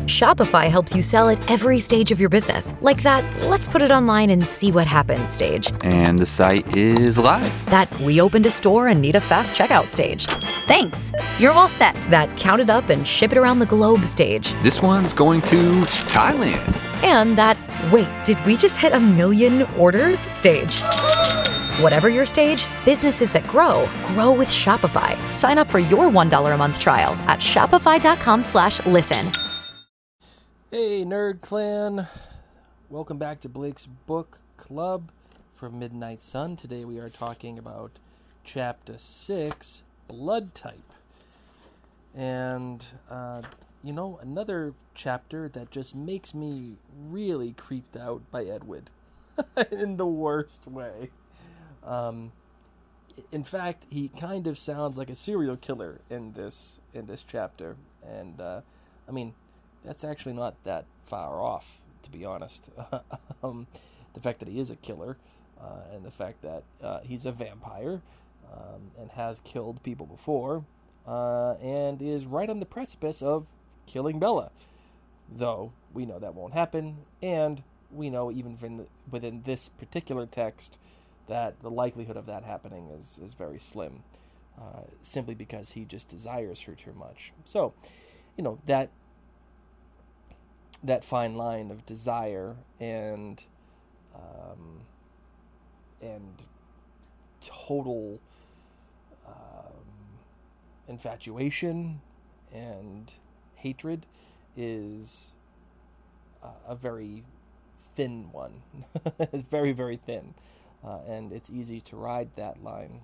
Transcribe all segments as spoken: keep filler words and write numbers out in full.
Shopify helps you sell at every stage of your business. Like that, let's put it online and see what happens stage. And the site is live. That we opened a store and need a fast checkout stage. Thanks. You're all set. That count it up and ship it around the globe stage. This one's going to Thailand. And that, wait, did we just hit a million orders stage? Whatever your stage, businesses that grow, grow with Shopify. Sign up for your one dollar a month trial at shopify.com slash listen. Hey, Nerd Clan. Welcome back to Blake's Book Club from Midnight Sun. Today we are talking about Chapter six, Blood Type. And, uh, you know, another chapter that just makes me really creeped out by Edward. In the worst way. Um, in fact, he kind of sounds like a serial killer in this in this chapter. And, uh, I mean... that's actually not that far off, to be honest. um, the fact that he is a killer, uh, and the fact that uh, he's a vampire, um, and has killed people before, uh, and is right on the precipice of killing Bella. Though, we know that won't happen, and we know even within, the, within this particular text that the likelihood of that happening is, is very slim, uh, simply because he just desires her too much. So, you know, that... that fine line of desire and um, and total um, infatuation and hatred is uh, a very thin one. It's very, very thin. Uh, and it's easy to ride that line.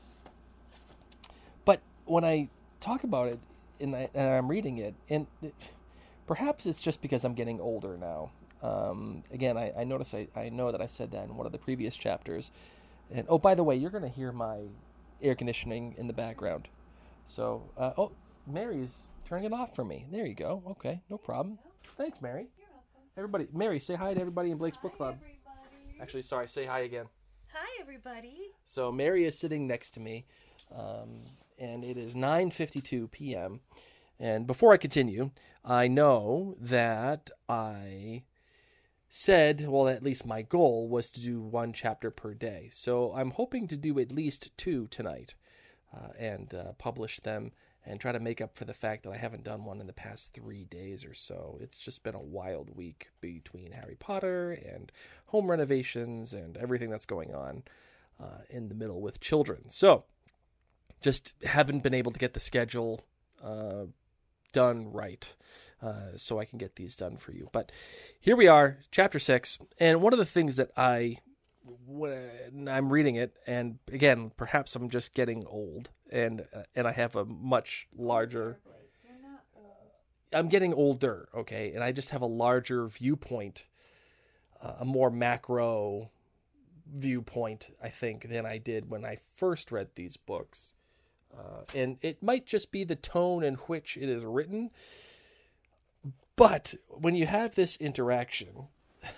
But when I talk about it, and, I, and I'm reading it, and... It, perhaps it's just because I'm getting older now. Um, again, I, I notice I, I know that I said that in one of the previous chapters. And oh, by the way, you're going to hear my air conditioning in the background. So, uh, oh, Mary's turning it off for me. There you go. Okay, no problem. Thanks, Mary. You're welcome. Everybody, Mary, say hi to everybody in Blake's Hi, Book Club. everybody. Actually, sorry, say hi again. Hi, everybody. So Mary is sitting next to me, um, and it is nine fifty-two p.m., and before I continue, I know that I said, well, at least my goal was to do one chapter per day. So I'm hoping to do at least two tonight uh, and uh, publish them and try to make up for the fact that I haven't done one in the past three days or so. It's just been a wild week between Harry Potter and home renovations and everything that's going on uh, in the middle with children. So just haven't been able to get the schedule uh done right, uh, so I can get these done for you. But here we are, chapter six, and one of the things that I, when I'm reading it, and again, perhaps I'm just getting old, and uh, and I have a much larger, I'm getting older, okay, and I just have a larger viewpoint, uh, a more macro viewpoint, I think, than I did when I first read these books. Uh, and it might just be the tone in which it is written. But when you have this interaction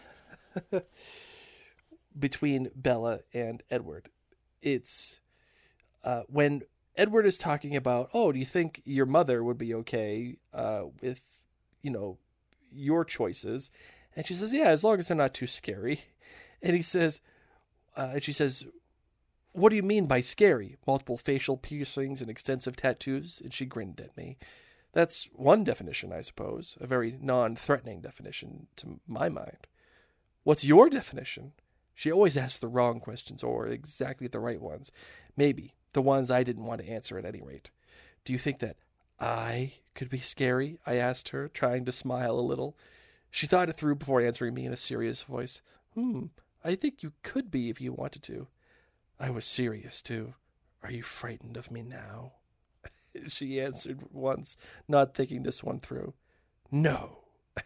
between Bella and Edward, it's uh, when Edward is talking about, oh, do you think your mother would be okay uh, with, you know, your choices? And she says, yeah, as long as they're not too scary. And he says, uh, and she says, what do you mean by scary? Multiple facial piercings and extensive tattoos? And she grinned at me. That's one definition, I suppose. A very non-threatening definition to my mind. What's your definition? She always asks the wrong questions, or exactly the right ones. Maybe the ones I didn't want to answer at any rate. Do you think that I could be scary? I asked her, trying to smile a little. She thought it through before answering me in a serious voice. Hmm, I think you could be if you wanted to. I was serious, too. Are you frightened of me now? She answered once, not thinking this one through. No.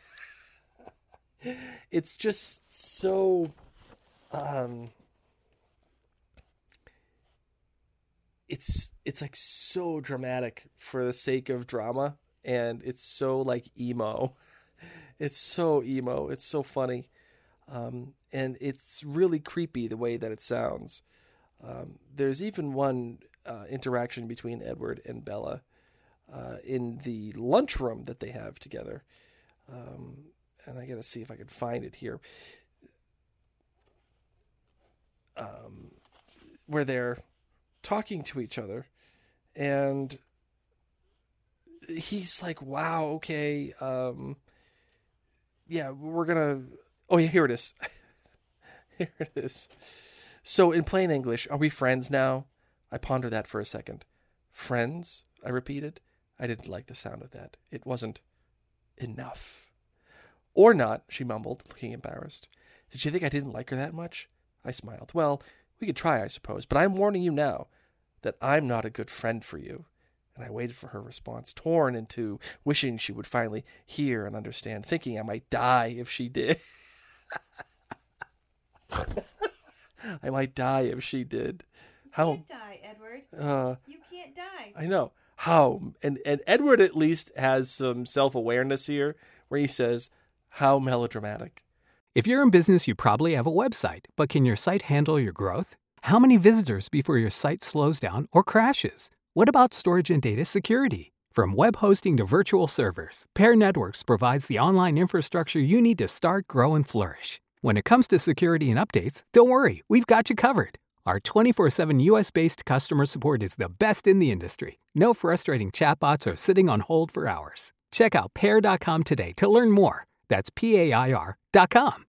It's just so... Um, it's it's like so dramatic for the sake of drama, and it's so like emo. It's so emo. It's so funny. Um, and it's really creepy the way that it sounds. Um, there's even one uh, interaction between Edward and Bella uh, in the lunchroom that they have together. Um, and I got to see if I can find it here. Um, where they're talking to each other, and he's like, wow, okay, um, yeah, we're gonna, oh yeah, here it is. Here it is. So in plain English, are we friends now? I pondered that for a second. Friends? I repeated. I didn't like the sound of that. It wasn't enough. Or not, she mumbled, looking embarrassed. Did she think I didn't like her that much? I smiled. Well, we could try, I suppose, but I'm warning you now that I'm not a good friend for you. And I waited for her response, torn in two, wishing she would finally hear and understand, thinking I might die if she did. I might die if she did. How? You can't die, Edward. Uh, You can't die. I know. How? And, and Edward at least has some self-awareness here, where he says, how melodramatic. If you're in business, you probably have a website, but can your site handle your growth? How many visitors before your site slows down or crashes? What about storage and data security? From web hosting to virtual servers, Pair Networks provides the online infrastructure you need to start, grow, and flourish. When it comes to security and updates, don't worry, we've got you covered. Our twenty-four seven U S-based customer support is the best in the industry. No frustrating chatbots or sitting on hold for hours. Check out pair dot com today to learn more. That's P A I R dot com.